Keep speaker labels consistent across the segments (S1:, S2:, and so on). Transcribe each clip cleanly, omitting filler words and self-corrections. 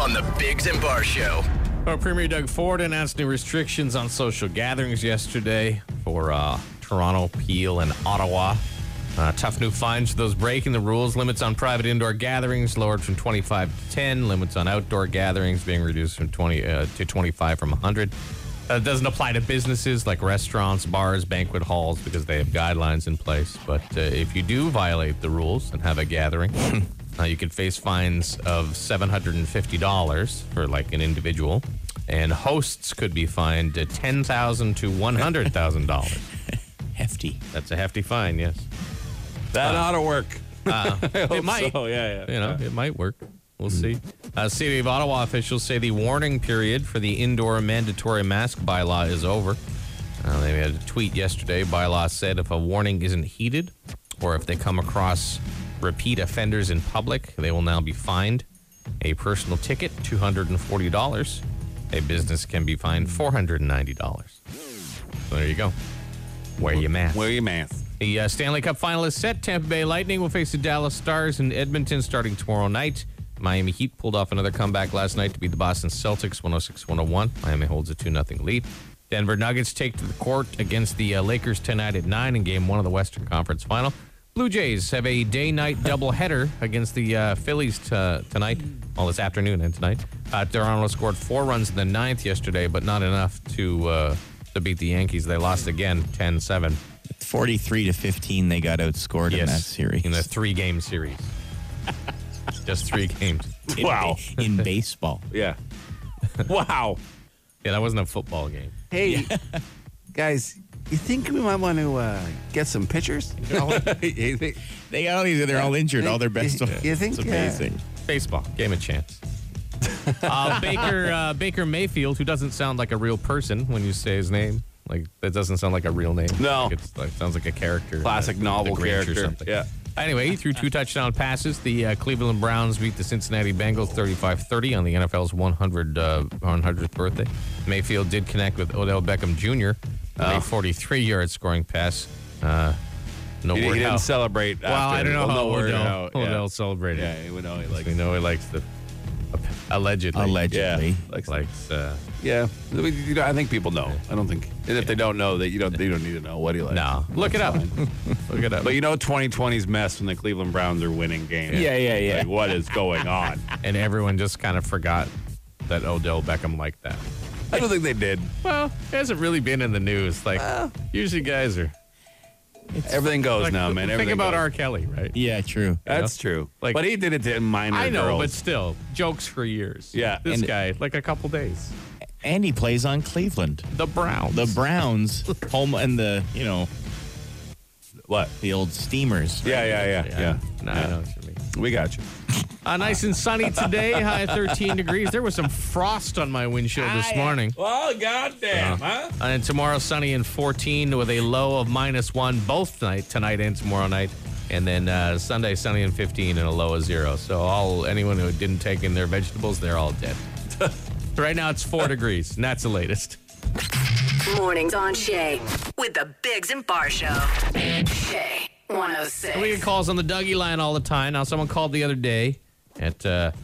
S1: on the Biggs and Bar Show.
S2: Well, Premier Doug Ford announced new restrictions on social gatherings yesterday for Toronto, Peel, and Ottawa. Tough new fines for those breaking the rules. Limits on private indoor gatherings lowered from 25 to 10. Limits on outdoor gatherings being reduced from 20 to 25 from 100. It doesn't apply to businesses like restaurants, bars, banquet halls because they have guidelines in place. But if you do violate the rules and have a gathering, you can face fines of $750 for like an individual, and hosts could be fined $10,000 to $100,000.
S3: Hefty.
S2: That's a hefty fine, yes.
S4: That ought to work.
S2: It might.
S4: So. Yeah.
S2: It might work. We'll see. City of Ottawa officials say the warning period for the indoor mandatory mask bylaw is over. They had a tweet yesterday. Bylaw said if a warning isn't heeded or if they come across repeat offenders in public, they will now be fined a personal ticket, $240. A business can be fined $490. So there you go. Wear your mask.
S4: Wear your mask.
S2: The Stanley Cup finalists set. Tampa Bay Lightning will face the Dallas Stars in Edmonton starting tomorrow night. Miami Heat pulled off another comeback last night to beat the Boston Celtics 106-101. Miami holds a 2-0 lead. Denver Nuggets take to the court against the Lakers tonight at 9 in Game 1 of the Western Conference Final. Blue Jays have a day-night doubleheader against the Phillies tonight. Well, this afternoon and tonight. Toronto scored 4 runs in the 9th yesterday, but not enough to beat the Yankees. They lost again, 10-7.
S3: 43-15, they got outscored in that series.
S2: In the 3-game series. Just 3 games.
S4: Wow.
S3: In baseball.
S4: Yeah. Wow.
S2: Yeah, that wasn't a football game.
S4: Hey, guys, you think we might want to get some pitchers?
S3: They got all these, they're all injured. All their best.
S4: You think?
S3: It's amazing.
S2: Baseball. Game a chance. Baker Mayfield, who doesn't sound like a real person when you say his name. Like, that doesn't sound like a real name.
S4: No.
S2: It sounds like a character.
S4: Classic novel
S2: The Grinch
S4: character.
S2: or something.
S4: Yeah.
S2: Anyway, he threw 2 touchdown passes. The Cleveland Browns beat the Cincinnati Bengals 35-30 on the NFL's 100th birthday. Mayfield did connect with Odell Beckham Jr. A 43-yard scoring pass. No
S4: He
S2: word
S4: didn't
S2: how.
S4: celebrate.
S2: Well, I don't know how Odell
S4: Yeah.
S2: celebrated.
S4: Yeah, we know he likes.
S2: We know he likes the allegedly.
S3: Allegedly.
S4: Yeah.
S2: Likes.
S4: Yeah, I think people know. I don't think, and if they don't know, that you don't need to know what he likes.
S2: No, look it up. Look it up.
S4: But 2020's mess when the Cleveland Browns are winning games.
S3: Yeah.
S4: Like, what is going on?
S2: And everyone just kind of forgot that Odell Beckham liked that.
S4: I don't think they did.
S2: Well, it hasn't really been in the news. Like, usually guys are.
S4: Everything goes
S2: Like,
S4: now, man.
S2: Think
S4: Everything
S2: about
S4: goes.
S2: R. Kelly, right?
S3: Yeah, true.
S4: That's true.
S2: Like-
S4: But he did it to minor
S2: I know,
S4: girls.
S2: but still, jokes for years.
S4: Yeah.
S2: This
S3: And-
S2: guy, like a couple days.
S3: And he plays on Cleveland.
S2: The Browns.
S3: The Browns, home, and the
S4: What?
S3: the old Steamers.
S4: Yeah.
S2: No, I know what you mean.
S4: We got you.
S2: Nice and sunny today, high of 13 degrees. There was some frost on my windshield this morning.
S4: Well, goddamn, huh?
S2: And tomorrow, sunny and 14 with a low of -1 both tonight and tomorrow night. And then Sunday, sunny and 15 and a low of 0. So anyone who didn't take in their vegetables, they're all dead. Right now, it's 4 degrees, and that's the latest.
S5: Mornings on Shay with the Biggs and Bar Show. Shay 106.
S2: We get calls on the Dougie line all the time. Now, someone called the other day at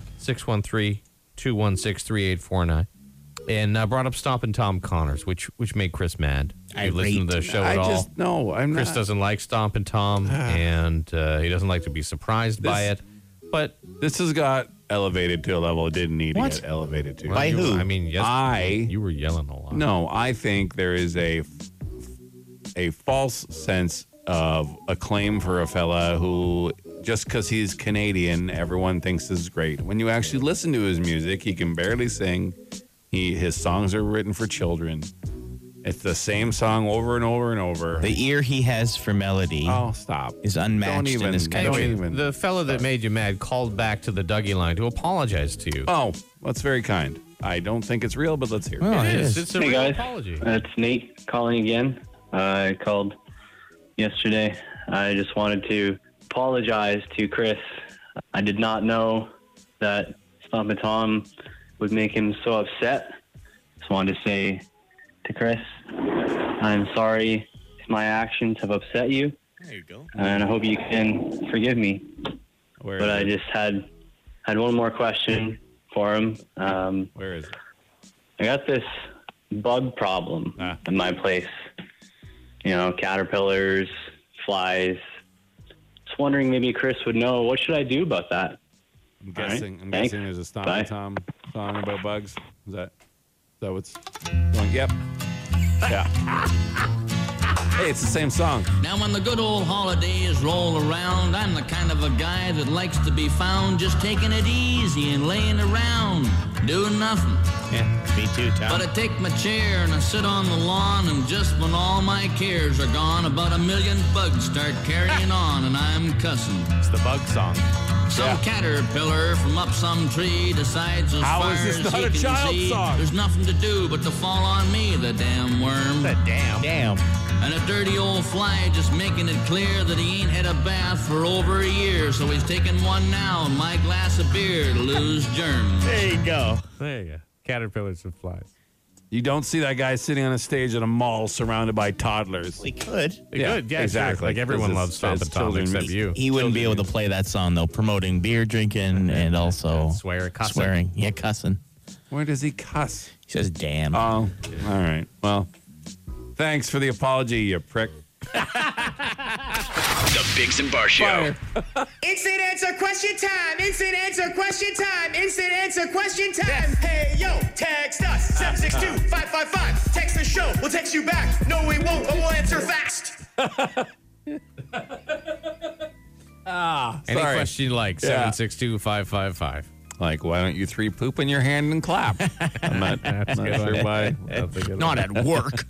S2: 613-216-3849 and brought up Stompin' Tom Connors, which made Chris mad. You listen to the show at all?
S4: I'm
S2: Chris
S4: not.
S2: doesn't like Stompin' Tom, and he doesn't like to be surprised by it. But
S4: This has got elevated to a level it didn't need to get elevated to.
S3: By who?
S2: I mean, yes, you were yelling a lot.
S4: No, I think there is a false sense of acclaim for a fella who, just because he's Canadian, everyone thinks is great. When you actually listen to his music, he can barely sing. His songs are written for children. It's the same song over and over and over.
S3: The ear he has for melody
S4: Stop.
S3: is unmatched in this country.
S2: Anyway, the fella that made you mad called back to the Dougie line to apologize to you.
S4: Oh, that's very kind. I don't think it's real, but let's hear it.
S3: Oh,
S2: it is.
S3: is.
S2: It's a
S6: Hey
S2: real
S6: guys,
S2: apology.
S6: it's Nate calling again. I called yesterday. I just wanted to apologize to Chris. I did not know that Stompin' Tom would make him so upset. Just wanted to say to Chris, I'm sorry if my actions have upset you,
S3: There you go.
S6: and I hope you can forgive me. But I just had one more question. for him.
S4: Where is it?
S6: I got this bug problem in my place. You know, caterpillars, flies. Just wondering, maybe Chris would know. What should I do about that?
S4: I'm guessing.
S6: right.
S4: I'm
S6: Thanks.
S4: guessing there's a Stomp
S6: Bye.
S4: and Tom song about bugs. Is that what's going? Yep. Yeah. Hey, it's the same song.
S1: Now when the good old holidays roll around, I'm the kind of a guy that likes to be found just taking it easy and laying around, doing nothing.
S3: Yeah, me too, Tom.
S1: But I take my chair and I sit on the lawn, and just when all my cares are gone, about 1 million bugs start carrying on, and I'm cussing.
S3: It's the bug song.
S1: Some caterpillar from up some tree decides as
S4: How
S1: far
S4: is this
S1: as
S4: not
S1: he
S4: a
S1: can
S4: child
S1: see,
S4: song?
S1: there's nothing to do but to fall on me, the damn worm.
S3: Damn.
S1: And a dirty old fly just making it clear that he ain't had a bath for over a year, so he's taking one now in my glass of beer to lose germs.
S3: There you go.
S2: There you go. Caterpillars and flies.
S4: You don't see that guy sitting on a stage at a mall surrounded by toddlers.
S3: We could.
S2: Good, yeah,
S4: exactly.
S2: Sure. Like everyone
S4: Because
S2: loves Stomp
S4: it's
S2: and Tom
S4: children's
S2: except
S4: music.
S2: you.
S3: He wouldn't be able to play that song, though, promoting beer drinking and also swearing. Yeah, cussing.
S4: Where does he cuss?
S3: He says, damn.
S4: Oh, all right. Well, thanks for the apology, you prick.
S7: The Biggs and Bar Show.
S8: Instant answer question time. Instant answer question time. Instant answer question time. Hey, yo, text us. 762-555. Text the show. We'll text you back. No, we won't, but we'll answer fast.
S2: Any
S4: Sorry.
S2: question you like,
S4: Yeah.
S2: 762-555.
S4: Like, why don't you three poop in your hand and clap? I'm not sure why.
S3: Not at work.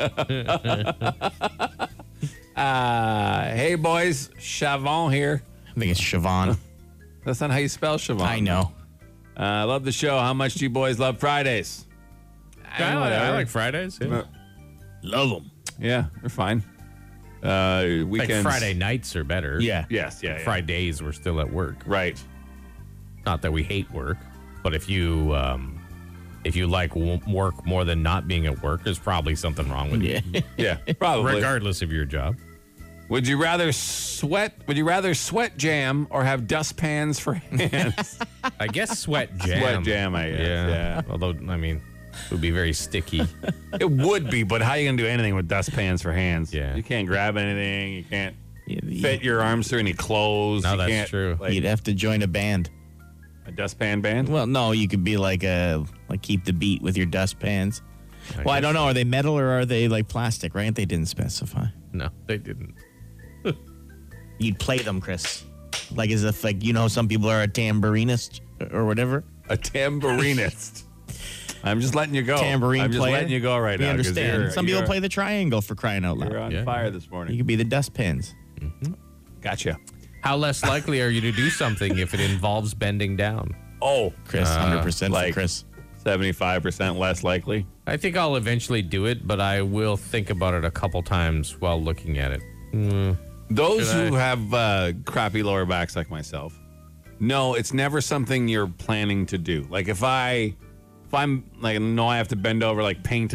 S4: Hey, boys. Chavon here.
S3: I think it's Siobhan.
S4: That's not how you spell Chavon.
S3: I know.
S4: I love the show. How much do you boys love Fridays?
S2: I like Fridays. Yeah.
S3: Love them.
S4: Yeah, they're fine.
S2: Like
S4: Weekends.
S2: Friday nights are better.
S3: Yeah.
S4: Yes, yeah.
S2: Fridays we're still at work.
S4: Right.
S2: Not that we hate work, but if you like work more than not being at work, there's probably something wrong with you,
S4: Yeah, probably.
S2: regardless of your job.
S4: Would you rather sweat jam or have dustpans for hands?
S2: I guess sweat jam.
S4: Sweat jam, I guess. Yeah.
S2: Although, I mean, it would be very sticky.
S4: It would be, but how are you going to do anything with dustpans for hands?
S2: Yeah.
S4: You can't grab anything. You can't
S3: Yeah,
S4: fit your arms through any clothes.
S2: No,
S4: You
S2: that's
S4: can't,
S2: true.
S4: Like,
S3: You'd have to join a band.
S4: a dustpan band?
S3: Well, no, you could be like keep the beat with your dustpans. Well, I don't know. Are they metal or are they like plastic, right? They didn't specify.
S2: No, they didn't.
S3: You'd play them, Chris. Like as if some people are a tambourinist or whatever.
S4: A tambourinist. I'm just letting you go.
S3: Tambourine
S4: I'm just
S3: player.
S4: letting you go right
S3: We
S4: now. 'cause
S3: understand. Some people
S4: you're-
S3: play the triangle for crying out
S4: You're
S3: loud.
S4: on
S2: Yeah.
S4: fire this
S3: You
S4: morning.
S3: could be the dustpans.
S4: Gotcha.
S2: How less likely are you to do something if it involves bending down?
S4: Oh,
S3: Chris, 100%
S4: like-
S3: for Chris.
S4: 75% less likely.
S2: I think I'll eventually do it, but I will think about it a couple times while looking at it.
S4: Those
S2: Should
S4: who have crappy lower backs like myself, no, it's never something you're planning to do. Like if I'm like, no, I have to bend over, like paint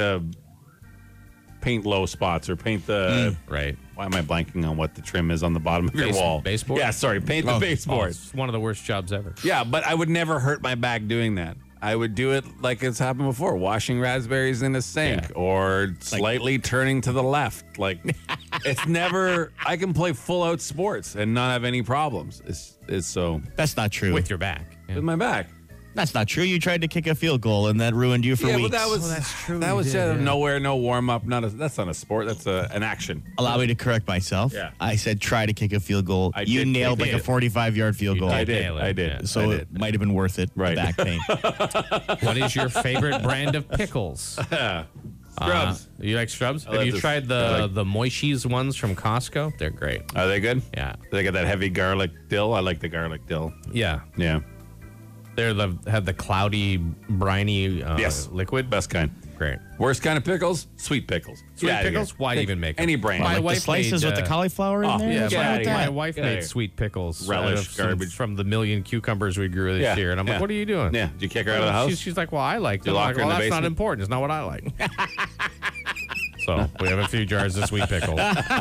S4: low spots or paint the.
S2: Right.
S4: Why am I blanking on what the trim is on the bottom of your wall?
S2: Baseboard?
S4: Yeah, sorry, paint the
S2: Oh,
S4: baseboard.
S2: it's one of the worst jobs ever.
S4: Yeah, but I would never hurt my back doing that. I would do it like it's happened before, washing raspberries in a sink
S2: Yeah.
S4: or slightly turning to the left. Like it's never. I can play full out sports and not have any problems. It's so
S3: That's not true.
S2: With your back. Yeah.
S4: with my back.
S3: That's not true. You tried to kick a field goal and that ruined you for
S4: Yeah,
S3: weeks.
S4: but that was
S2: that's true,
S4: That
S2: you
S4: was
S2: did,
S4: just
S2: yeah.
S4: nowhere, no warm up. That's not a sport. That's an action.
S3: Allow me to correct myself.
S4: Yeah.
S3: I said try to kick a field goal.
S4: I
S3: You
S4: did
S3: nailed
S4: kick
S3: like a
S4: it.
S3: 45-yard field goal.
S4: I did.
S2: nail it,
S4: I did.
S2: yeah.
S3: So
S4: I
S3: it might have been worth it. the
S4: Right.
S3: back pain.
S2: What is your favorite brand of pickles?
S4: Scrubs.
S2: You like Scrubs? Have
S4: love
S2: you
S4: this.
S2: tried
S4: I like-
S2: the Moishi's ones from Costco? They're great.
S4: Are they good?
S2: Yeah.
S4: They got that heavy garlic dill. I like the garlic dill.
S2: Yeah.
S4: Yeah.
S2: Have the cloudy, briny
S4: Yes.
S2: liquid.
S4: Best kind.
S2: Great.
S4: Worst kind of pickles? Sweet pickles.
S2: Sweet
S4: Get outta
S2: pickles?
S4: here.
S2: Why
S4: Pick
S2: even make 'em?
S4: any brand?
S2: My
S3: Like the
S2: wife
S3: slices
S2: made,
S3: with the cauliflower in there?
S2: Yeah,
S3: What's
S4: get
S3: wrong
S2: my,
S3: with
S4: outta
S3: that?
S4: here.
S2: wife
S4: Get outta
S2: made
S4: here.
S2: sweet pickles.
S4: Relish,
S2: out of some-
S4: garbage.
S2: from the million cucumbers we grew this year. And I'm like,
S4: Yeah.
S2: what are you doing?
S4: Yeah. Did you kick her out of the house?
S2: She's like, well, I like them.
S4: You
S2: I'm
S4: lock
S2: like,
S4: her in
S2: well,
S4: the
S2: that's not
S4: basement?
S2: important. It's not what I like. So we have a few jars of sweet pickles.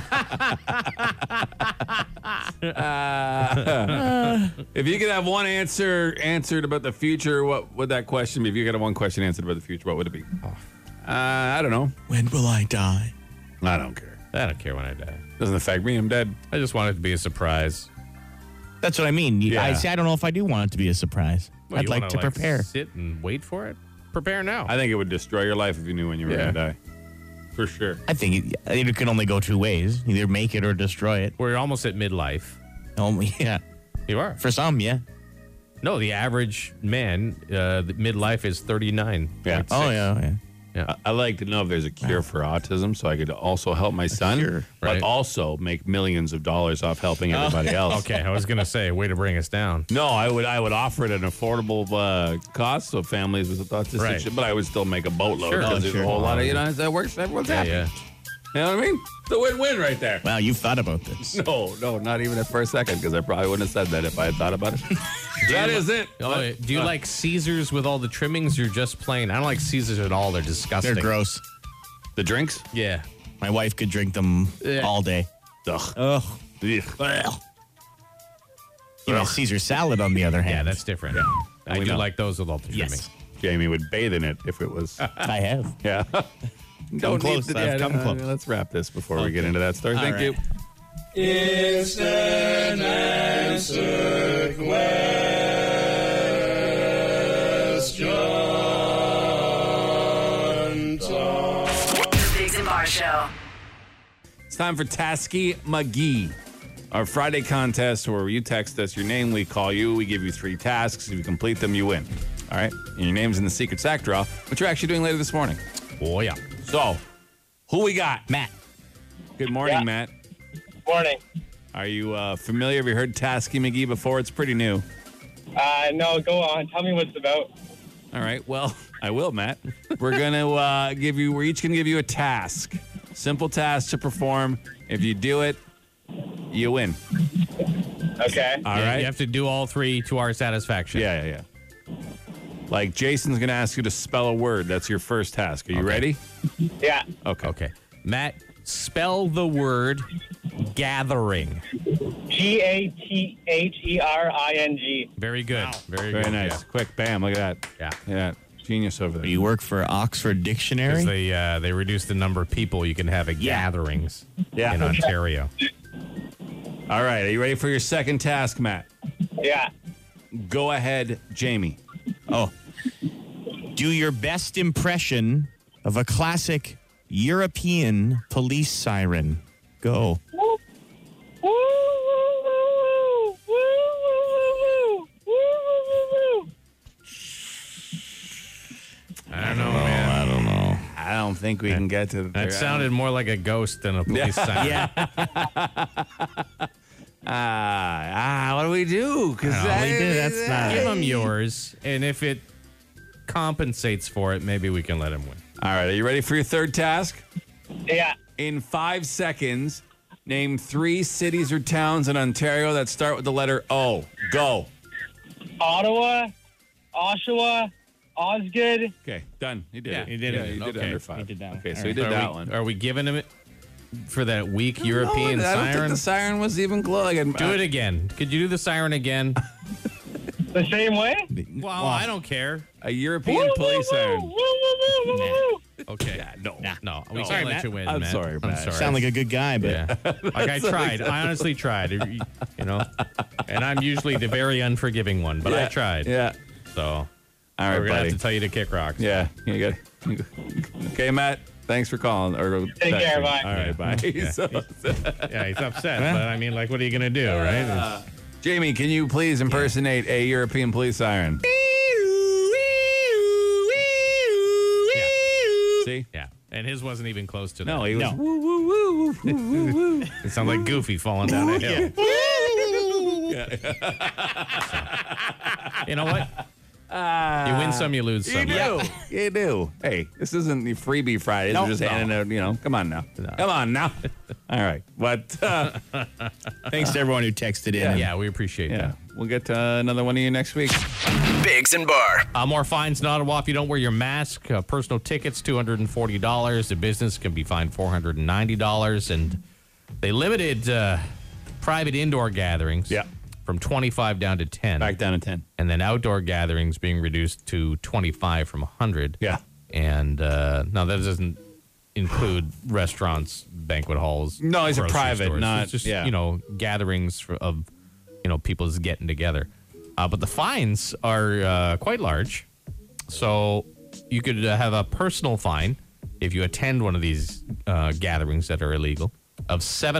S4: If you could have one answer answered about the future, what would that question be? If you could have one question answered about the future, what would it be? I don't know.
S3: When will I die?
S4: I don't care.
S2: I don't care when I die.
S4: Doesn't affect me. I'm dead.
S2: I just want it to be a surprise.
S3: That's what I mean.
S4: Yeah.
S3: I don't know if I do want it to be a surprise.
S2: Well,
S3: I'd
S2: you
S3: like
S2: wanna,
S3: to prepare.
S2: Sit and wait for it. Prepare now.
S4: I think it would destroy your life if you knew when you were going to die. For sure.
S3: I think it can only go two ways: either make it or destroy it.
S2: We're almost at midlife.
S3: Yeah,
S2: You are.
S3: for some, yeah.
S2: No, the average man, the midlife is 39.
S4: Yeah.
S3: Oh yeah.
S4: I like to know if there's a cure for autism so I could also help my son,
S3: cure,
S4: but
S2: right.
S4: also make millions of dollars off helping everybody else.
S2: Okay, I was going to say, way to bring us down.
S4: No, I would offer it at an affordable cost so families with autistic
S2: Right.
S4: shit, but I would still make a boatload
S2: Sure.
S4: because
S2: Oh,
S4: there's
S3: sure.
S4: a whole lot of, that works. Everyone's happy.
S2: Yeah.
S4: You know what I mean? It's a win-win right there.
S3: Wow, you've thought about this.
S4: No, not even at first second because I probably wouldn't have said that if I had thought about it. That is it.
S2: Oh, do you like Caesars with all the trimmings or just plain? I don't like Caesars at all. They're disgusting.
S3: They're gross.
S4: The drinks?
S2: Yeah.
S3: My wife could drink them all day.
S4: Ugh.
S3: Ugh. Caesar salad, on the other hand.
S2: Yeah, that's different. I
S4: We
S2: do
S4: know.
S2: like those with all the trimmings.
S3: Yes,
S4: Jamie would bathe in it if it was.
S3: I have.
S4: Yeah. Don't
S3: close.
S4: need
S3: I've come close.
S4: Let's wrap this before we get into that story. Thank
S3: right.
S4: you.
S5: The Biggs and Bar Show.
S4: It's time for Tasky McGee, our Friday contest where you text us your name, we call you, we give you 3 tasks. If you complete them, you win. All right? And your name's in the secret sack draw, which you're actually doing later this morning.
S2: Oh, yeah.
S4: So, who we got?
S3: Matt.
S4: Good morning, Matt.
S6: Morning.
S4: Are you familiar? Have you heard Tasky McGee before? It's pretty new.
S6: No, go on. Tell me what it's about.
S4: All right. Well, I will, Matt. We're gonna we're each gonna give you a task. Simple task to perform. If you do it, you win.
S6: Okay.
S4: All
S2: Yeah,
S4: right.
S2: you have to do all 3 to our satisfaction.
S4: Yeah. Like Jason's gonna ask you to spell a word. That's your first task. Are you ready?
S6: Yeah.
S4: Okay.
S2: Okay. Matt, spell the word gathering.
S6: GATHERING.
S2: Very good. Very
S4: Very
S2: good.
S4: nice. Quick, bam. Look at that.
S2: Yeah.
S4: Yeah. Genius over there.
S3: You work for Oxford Dictionary?
S2: Because they reduced the number of people you can have at gatherings in Ontario.
S4: All right. Are you ready for your second task, Matt?
S6: Yeah.
S4: Go ahead, Jamie.
S3: Oh. Do your best impression of a classic European police siren. Go.
S2: I don't know, man.
S3: I don't know.
S4: I don't think we can get to the
S2: That sounded more like a ghost than a police siren.
S3: Yeah.
S4: what do we do? Because
S3: That's not.
S2: Give him yours, and if it compensates for it, maybe we can let him win.
S4: All right. Are you ready for your third task?
S6: Yeah.
S4: In 5 seconds, name 3 cities or towns in Ontario that start with the letter O. Go.
S6: Ottawa, Oshawa, Osgood.
S4: Okay, done. You did
S2: Yeah,
S4: it.
S2: he did it.
S4: You did
S2: Okay.
S4: under 5.
S3: He did that one.
S4: Okay, so
S3: All
S4: he
S3: right.
S4: did that one.
S2: Are we giving him it for that weak European
S4: I don't think
S2: siren?
S4: the siren was even close.
S2: Do it again. Could you do the siren again?
S6: The same way?
S2: Well, I don't care.
S4: A European police siren.
S2: Okay.
S4: No.
S2: No, we
S3: Sorry,
S2: can't let
S3: Matt.
S2: you win,
S4: I'm
S2: Matt.
S4: sorry,
S2: I'm
S4: Matt.
S2: sorry.
S3: Sound like a good guy, but
S2: Yeah. Like I tried. I honestly tried. You know, and I'm usually the very unforgiving one, but I tried.
S4: Yeah.
S2: So
S4: All right,
S2: we're gonna
S4: buddy.
S2: have to tell you to kick rocks.
S4: Yeah. You got. Okay, Matt. Thanks for calling. Or
S6: Take care, bye.
S4: All right, bye. So-
S2: Yeah, he's upset, but I mean, like, what are you gonna do, right? It's-
S4: Jamie, can you please impersonate a European police siren? See?
S2: yeah, and his wasn't even close to that.
S4: No, he was.
S3: No.
S4: Woo, woo, woo, woo, woo, woo.
S2: It sounded like Goofy falling down a hill. You know what? You win some, you lose some.
S4: You do. Hey, this isn't the freebie Fridays.
S3: No,
S4: We're just handing out, come on now. Come on now. All right. But,
S3: thanks to everyone who texted in.
S2: Yeah, we appreciate
S4: yeah.
S2: that.
S4: We'll get another one of you next week.
S7: Biggs and Bar.
S2: More fines in Ottawa if you don't wear your mask. Personal tickets, $240. The business can be fined $490. And they limited private indoor gatherings from 25 down to 10.
S4: Back down to 10.
S2: And then outdoor gatherings being reduced to 25 from 100.
S4: Yeah.
S2: And now that doesn't include restaurants, banquet halls.
S4: No, it's a
S2: grocery
S4: private,
S2: stores.
S4: not
S2: It's just,
S4: yeah.
S2: Gatherings of, people just getting together. But the fines are quite large. So you could have a personal fine if you attend one of these gatherings that are illegal of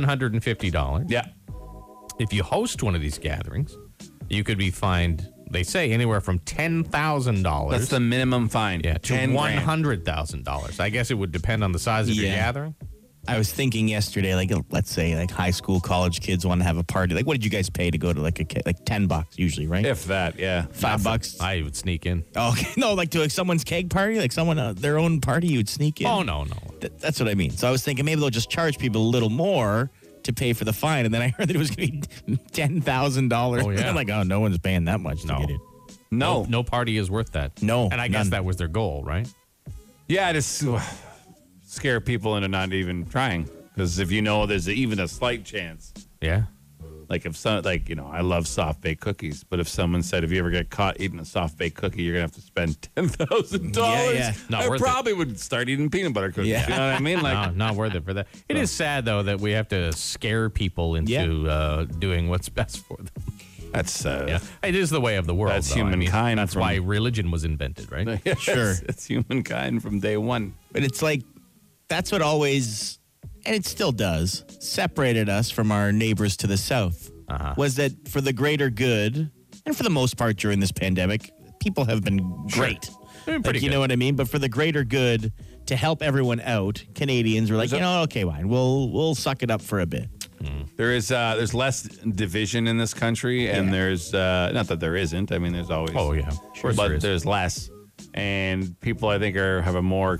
S2: $750.
S4: Yeah.
S2: If you host one of these gatherings, you could be fined, they say, anywhere from $10,000.
S4: That's the minimum fine.
S2: Yeah, to
S4: $10,000.
S2: $100,000. I guess it would depend on the size of your gathering.
S3: I was thinking yesterday, like, let's say, like, high school, college kids want to have a party. Like, what did you guys pay to go to, like, $10 usually, right?
S4: If that, yeah.
S3: $5.
S2: I would sneak in.
S3: Oh, okay. No, like to someone's keg party, like someone their own party, you would sneak in.
S2: Oh, no.
S3: That's what I mean. So I was thinking maybe they'll just charge people a little more to pay for the fine, and then I heard that it was going to be $10,000.
S2: Oh, yeah.
S3: I'm like, oh, no one's paying that much to get in.
S2: No party is worth that.
S3: No,
S2: And I guess
S3: none.
S2: that was their goal, right?
S4: Yeah, just scare people into not even trying. Because if you know there's even a slight chance,
S2: Yeah.
S4: like if some, I love soft baked cookies, but if someone said, if you ever get caught eating a soft baked cookie, you're gonna have to spend $10,000.
S3: Yeah.
S2: Not
S4: I
S2: worth it.
S4: probably would start eating peanut butter cookies.
S3: Yeah.
S4: You know what I mean? Like,
S2: No, not worth it for that. It is sad, though, that we have to scare people into doing what's best for them.
S4: that's
S2: Yeah. It is the way of the world.
S4: That's
S2: though. I mean,
S4: humankind
S2: that's
S4: from-
S2: why religion was invented, right?
S4: yes,
S3: Sure.
S4: it's humankind from day one.
S3: But it's like, that's what always, and it still does, separated us from our neighbors to the south. Was that for the greater good, and for the most part during this pandemic, people have been great.
S2: They've been pretty
S3: Like, you
S2: good.
S3: know what I mean? But for the greater good, to help everyone out, Canadians were like, okay, fine, we'll suck it up for a bit.
S4: There's less division in this country, and there's not that there isn't. I mean, there's always.
S2: Oh, yeah. Of course
S4: but
S2: there is.
S4: there's less, and people I think have a more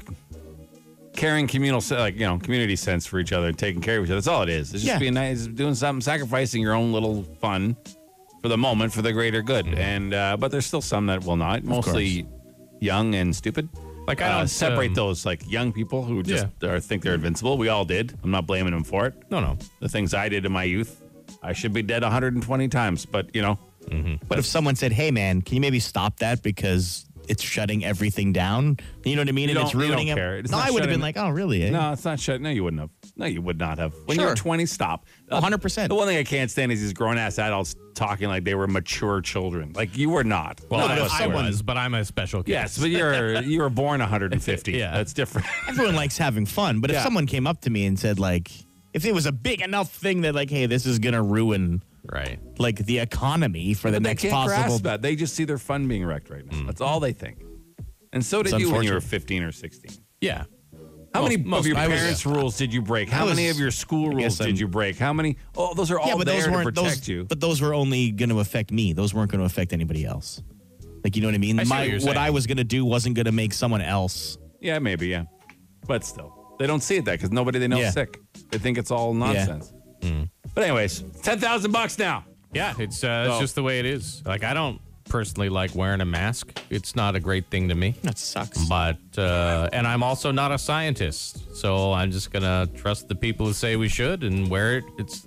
S4: caring communal, community sense for each other, taking care of each other. That's all it is. It's just being nice, doing something, sacrificing your own little fun for the moment for the greater good. And but there's still some that will not. Mostly young and stupid.
S2: Like, I don't
S4: separate those like young people who just think they're invincible. We all did. I'm not blaming them for it.
S2: No.
S4: The things I did in my youth, I should be dead 120 times. But
S3: But if someone said, hey, man, can you maybe stop that because it's shutting everything down? You know what I mean?
S4: You
S3: And it's
S4: don't- you
S3: ruining
S4: don't
S3: it.
S4: care. It's
S3: No,
S4: not
S3: I would have
S4: shutting-
S3: been like, oh, really? Eh?
S4: no, it's not shut. No, you wouldn't have. No, you would not have. When you were
S3: Sure.
S4: 20, stop.
S3: 100%.
S4: The one thing I can't stand is these grown-ass adults talking like they were mature children. Like you were not.
S2: Well,
S3: No,
S2: I was, but I'm a special case.
S4: Yes, but you were born 150.
S2: Yeah.
S4: That's different.
S3: Everyone likes having fun. But if
S4: Yeah.
S3: someone came up to me and said, like, if it was a big enough thing that, like, hey, this is going to ruin,
S2: Right.
S3: like, the economy for the
S4: But
S3: next
S4: they can't
S3: possible.
S4: grasp that. They just see their fun being wrecked right now. That's all they think. And so did
S3: It's
S4: you when you were
S3: unfortunate.
S4: 15 or 16.
S2: Yeah.
S4: How many
S2: Most-
S4: of your
S3: I was-
S4: parents' rules did you break? How
S3: I was-
S4: many of your school
S3: I
S4: rules
S3: guess
S4: did
S3: I'm-
S4: you break? How many? Oh, those are all
S3: Yeah, but
S4: there
S3: those
S4: to
S3: weren't
S4: protect
S3: those.
S4: you.
S3: But those were only going to affect me. Those weren't going to affect anybody else. Like, you know what I mean?
S2: I see what you're
S3: What
S2: saying.
S3: I was going to do wasn't going to make someone else.
S4: Yeah, maybe, yeah. But still, they don't see it that because nobody they know
S3: Yeah.
S4: is sick. They think it's all nonsense. But anyways, $10,000 now.
S2: Yeah, it's just the way it is. Like, I don't personally like wearing a mask. It's not a great thing to me.
S3: That sucks.
S2: But and I'm also not a scientist, so I'm just gonna trust the people who say we should and wear it.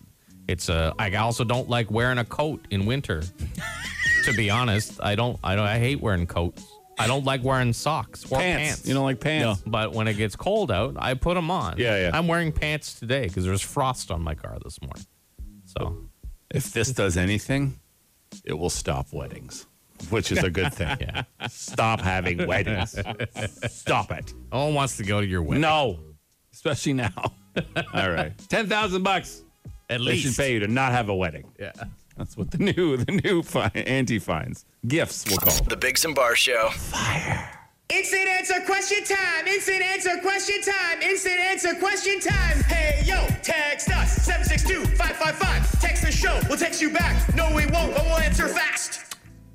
S2: I also don't like wearing a coat in winter. To be honest, I hate wearing coats. I don't like wearing socks or pants.
S4: You don't like pants?
S2: But when it gets cold out, I put them on.
S4: Yeah.
S2: I'm wearing pants today because there was frost on my car this morning. So
S4: If this does anything, it will stop weddings, which is a good thing.
S2: yeah,
S4: Stop having weddings. Stop it.
S2: no one wants to go to your wedding.
S4: No, especially now. All right, $10,000.
S2: At
S4: They
S2: least
S4: should pay you to not have a wedding.
S2: Yeah.
S4: That's what the new anti-fines. Gifts, we'll call them.
S7: The Biggs and Bar Show.
S8: Instant answer question time. Instant answer question time. Instant answer question time. Hey, yo, text us 762-555. Text the show. We'll text you back. No, we won't, but we'll answer fast.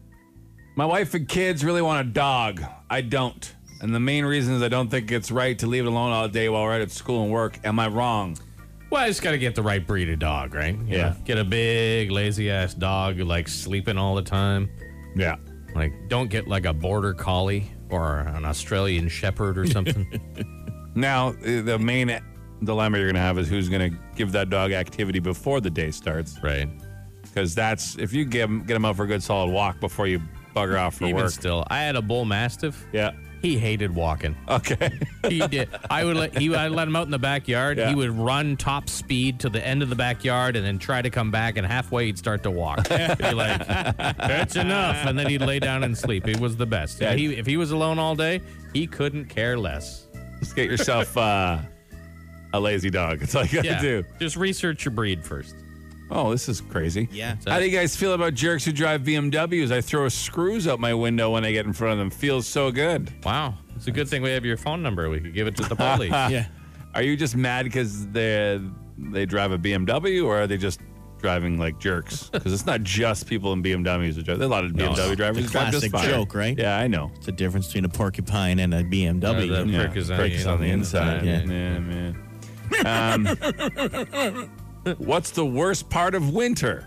S4: My wife and kids really want a dog. I don't. And the main reason is I don't think it's right to leave it alone all day while we're at school and work. Am I wrong?
S2: Well, I just got to get the right breed of dog, right? You
S4: Yeah.
S2: know, get a big, lazy-ass dog who likes sleeping all the time.
S4: Yeah.
S2: Like, don't get like a border collie or an Australian shepherd or something.
S4: Now, the main dilemma you're going to have is who's going to give that dog activity before the day starts.
S2: Right.
S4: Because that's, if you get him out for a good solid walk before you bugger off for
S2: Even
S4: work.
S2: still, I had a bull mastiff.
S4: Yeah.
S2: He hated walking.
S4: Okay.
S2: He did. I'd let him out in the backyard.
S4: Yeah.
S2: He would run top speed to the end of the backyard and then try to come back. And halfway, he'd start to walk. He'd be like, "That's enough," and then he'd lay down and sleep. It was the best.
S4: Yeah.
S2: If he was alone all day, he couldn't care less.
S4: Just get yourself a lazy dog. That's all you got to do.
S2: Just research your breed first.
S4: Oh, this is crazy.
S3: Yeah.
S4: How do you guys feel about jerks who drive BMWs? I throw screws out my window when I get in front of them. Feels so good.
S2: Wow, it's a good thing we have your phone number. We could give it to the police.
S3: Yeah.
S4: Are you just mad because they drive a BMW, or are they just driving like jerks? Because it's not just people in BMWs that drive. There's a lot of BMW drivers
S3: The
S4: who drive just
S3: classic
S4: fine.
S3: joke, right?
S4: Yeah, I know.
S3: It's the difference between a porcupine and a BMW.
S2: The
S4: Yeah,
S2: prick is
S4: on the inside.
S3: Yeah.
S4: Man. What's the worst part of winter?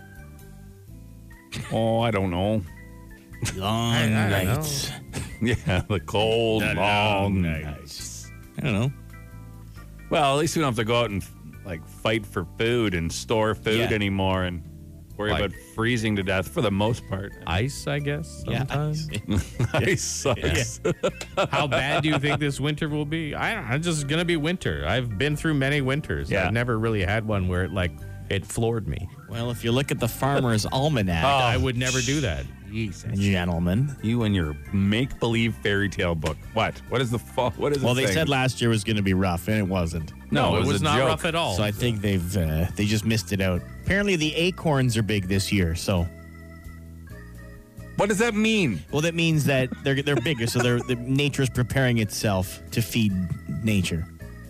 S4: Oh, I don't know.
S3: Long
S2: I don't
S3: nights.
S4: Yeah, the cold, long nights.
S3: I don't know.
S4: Well, at least we don't have to go out and like fight for food and store food
S3: Yeah.
S4: anymore and worry
S2: Like-
S4: about freezing to death for the most part.
S2: Ice, I guess. Sometimes.
S4: Ice sucks.
S2: How bad do you think this winter will be? I don't know. It's just gonna be winter. I've been through many winters.
S4: Yeah.
S2: I've never really had one where it floored me.
S3: Well, if you look at the Farmer's Almanac,
S2: I would never do that.
S3: gentlemen.
S4: You and your make-believe fairy tale book. What? What is the what is
S3: Well,
S4: the
S3: they
S4: thing?
S3: said last year was going to be rough, and it wasn't.
S2: No, it was
S4: a
S2: not
S4: joke.
S2: rough at all.
S3: So I think they just missed it out. Apparently, the acorns are big this year. So,
S4: What does that mean?
S3: well, that means that they're bigger. So nature's preparing itself to feed nature.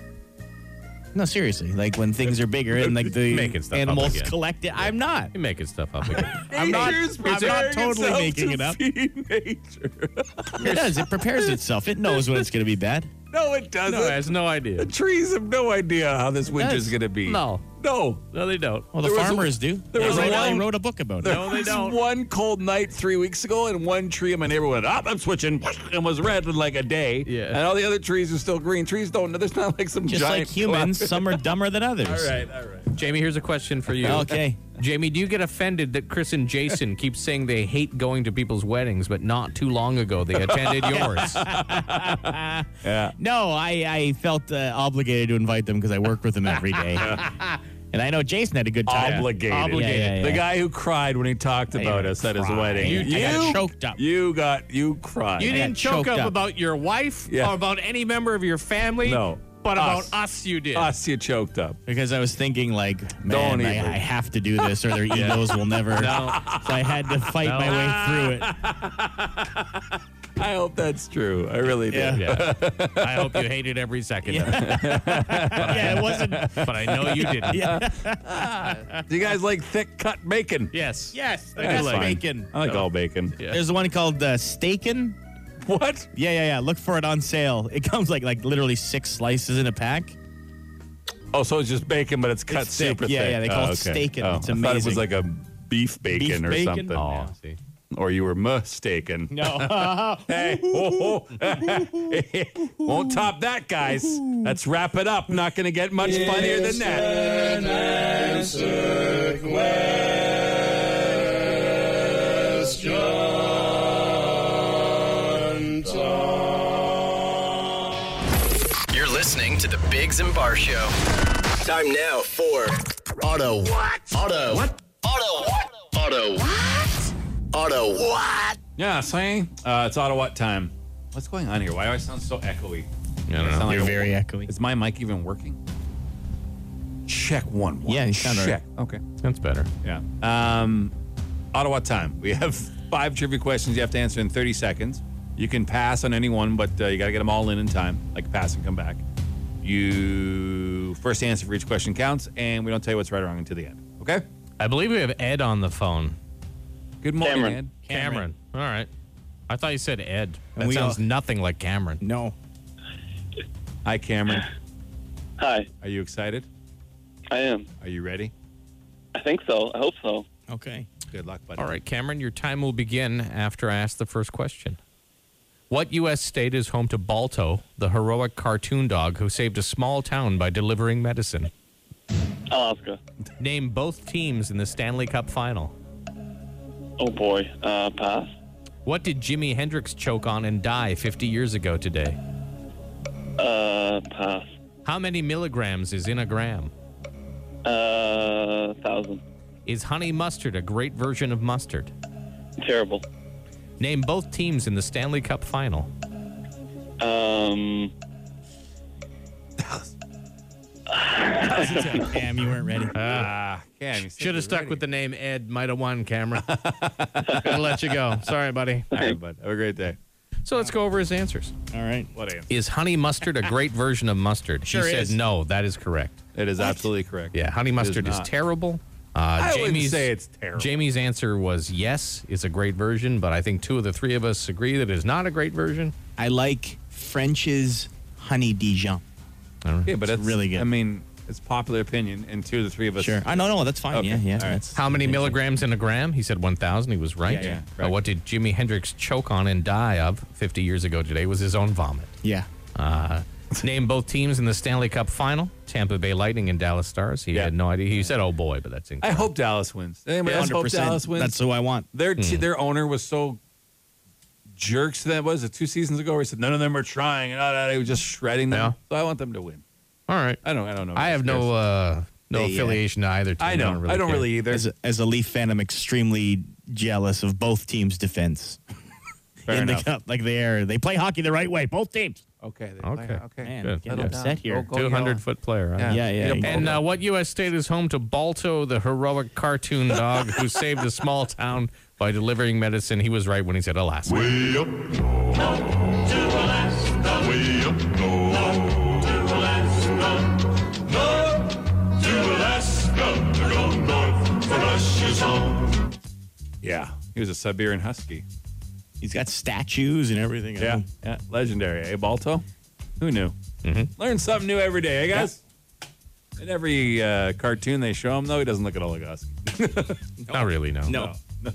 S3: No, seriously. Like when things are bigger and like the
S2: Making stuff up
S3: animals
S2: again.
S3: collect it. I'm not.
S2: You're making stuff up again.
S3: I'm not
S4: preparing
S3: totally
S4: itself
S3: making
S4: to
S3: it up.
S4: feed nature.
S3: It does. It prepares itself. It knows when it's going to be bad.
S4: No, it doesn't.
S2: No, it has no idea.
S4: The trees have no idea how this winter's
S3: does.
S4: going to be.
S2: No.
S4: No.
S2: No, they don't.
S3: Well, the
S4: There was
S3: farmers do.
S4: there was
S3: They
S4: one-
S3: wrote a book about it.
S2: No, they
S4: There
S2: don't.
S4: was one cold night 3 weeks ago, and one tree in my neighborhood went, I'm switching, and was red in like a day.
S2: Yeah.
S4: And all the other trees are still green. Trees don't. There's not like some
S3: Just
S4: giant
S3: like humans,
S4: cloud.
S3: some are dumber than others.
S4: All right.
S2: Jamie, here's a question for you.
S3: Okay.
S2: Jamie, do you get offended that Chris and Jason keep saying they hate going to people's weddings, but not too long ago they attended yours?
S4: Yeah.
S3: No, I felt obligated to invite them because I work with them every day. And I know Jason had a good time.
S4: Obligated.
S3: Yeah.
S4: The guy who cried when he talked about us at his
S3: cried.
S4: wedding.
S3: I got choked up.
S4: You cried.
S2: You
S3: I
S2: didn't
S3: got
S2: choke
S3: choked
S2: up
S3: up.
S2: about your wife
S4: Yeah.
S2: or about any member of your family.
S4: No.
S2: But
S4: Us.
S2: about us, you did.
S4: Us, you choked up.
S3: Because I was thinking, like,
S4: Don't
S3: man,
S4: even.
S3: I have to do this or their egos will never.
S2: No.
S3: So I had to fight my way through it.
S4: I hope that's true. I really do.
S2: Yeah. I hope you hated every second of it.
S3: Yeah, it wasn't.
S2: But I know you didn't.
S4: Do you guys like thick cut bacon?
S2: Yes.
S3: Yes, the
S4: That's
S3: best
S4: fine.
S3: bacon.
S4: I like all bacon.
S2: Yeah.
S3: There's the one called Stakin'.
S4: What?
S3: Yeah. Look for it on sale. It comes like literally 6 slices in a pack.
S4: Oh, so it's just bacon, but it's cut
S3: It's thick.
S4: super thick.
S3: Yeah, they call it
S4: okay.
S3: stakin'.
S4: Oh,
S3: It's
S4: I thought it was
S3: amazing.
S4: like a beef bacon or
S3: bacon?
S4: something.
S2: Oh, see.
S4: Or you were mistaken.
S3: No.
S4: Hey, won't top that, guys. Let's wrap it up. Not going to get much funnier than that.
S7: You're listening to the Biggs and Bar Show. Time now for Auto What? Auto What? Auto What? Auto What? Auto What?
S4: Yeah, saying it's Ottawa time. What's going on here? Why do I sound so echoey?
S2: I don't know.
S4: Sound like
S3: You're
S4: a-
S3: very echoey.
S4: Is my mic even working? Check one.
S3: Yeah, you sound all
S4: check. Okay.
S2: That's better.
S4: Yeah. Ottawa time. We have 5 trivia questions you have to answer in 30 seconds. You can pass on any one, but you got to get them all in time, like pass and come back. You first answer for each question counts, and we don't tell you what's right or wrong until the end. Okay?
S2: I believe we have Ed on the phone.
S4: Good morning,
S6: Cameron.
S4: Ed.
S2: Cameron. All right. I thought you said Ed. That
S3: we
S2: sounds
S3: all-
S2: nothing like Cameron.
S3: No.
S4: Hi, Cameron.
S6: Hi.
S4: Are you excited?
S9: I am.
S4: Are you ready?
S9: I think so. I hope so.
S3: Okay.
S4: Good luck, buddy.
S2: All right, Cameron, your time will begin after I ask the first question. What U.S. state is home to Balto, the heroic cartoon dog who saved a small town by delivering medicine?
S9: Alaska.
S2: Name both teams in the Stanley Cup final.
S9: Oh, boy. Pass.
S2: What did Jimi Hendrix choke on and die 50 years ago today?
S9: Pass.
S2: How many milligrams is in a gram?
S9: 1,000.
S2: Is honey mustard a great version of mustard?
S9: Terrible.
S2: Name both teams in the Stanley Cup final.
S3: Cam, you weren't ready.
S4: Cam, you
S2: Should have stuck with the name Ed. Might have won, Cameron. Gotta let you go. Sorry, buddy.
S4: All right, bud. Have a great day.
S2: So let's go over his answers.
S3: All right.
S4: What answer?
S2: Is honey mustard a great version of mustard?
S3: Sure
S2: he said
S3: is.
S2: no. That is correct.
S4: It is absolutely correct.
S2: Yeah, honey mustard is
S4: not.
S2: terrible.
S4: I wouldn't
S2: Jamie's
S4: say it's terrible.
S2: Jamie's answer was yes, it's a great version, but I think two of the three of us agree that it is not a great version.
S3: I like French's honey Dijon.
S4: Yeah, but it's
S3: really good.
S4: I mean, it's popular opinion, and two of the three of us.
S3: Sure. I no, that's fine.
S4: Okay.
S3: Yeah.
S4: All right.
S3: That's,
S2: How many milligrams in a gram? He said 1,000. He was right.
S3: Yeah,
S4: correct.
S2: What did Jimi Hendrix choke on and die of 50 years ago today was his own vomit.
S3: Yeah.
S2: Name both teams in the Stanley Cup final. Tampa Bay Lightning and Dallas Stars. He had no idea. He said, oh boy, but that's
S4: I
S2: incorrect.
S4: hope Dallas wins. Anybody else hope
S3: 100%.
S4: Dallas wins?
S3: That's who I want.
S4: Their owner was so jerks that was it 2 seasons ago where he said none of them are trying and he was just shredding them.
S2: Yeah.
S4: So I want them to win.
S2: All right.
S4: I don't know.
S2: I have no affiliation to either team.
S4: I know. I don't
S2: care.
S4: really either.
S3: As a Leaf fan, I'm extremely jealous of both teams' defense.
S4: Fair
S3: in
S4: enough.
S3: the cup, like they play hockey the right way. Both teams.
S4: Okay.
S2: Okay.
S3: Man,
S2: Good.
S3: getting
S2: Yeah.
S3: upset here.
S4: Go
S2: 200-foot player. Huh?
S3: Yeah.
S2: And what U.S. state is home to Balto, the heroic cartoon dog who saved a small town by delivering medicine? He was right when he said Alaska.
S10: Way up north to Alaska. Way up north to Alaska. North to Alaska. To go north for Russia's home.
S4: Yeah. He was a Siberian Husky.
S3: He's got statues and everything.
S4: Yeah. Legendary. Eh, Balto? Who knew?
S2: Mm-hmm.
S4: Learn something new every day, I guess. In every cartoon they show him, though, he doesn't look at all like a husky.
S2: Not really, no.
S3: No.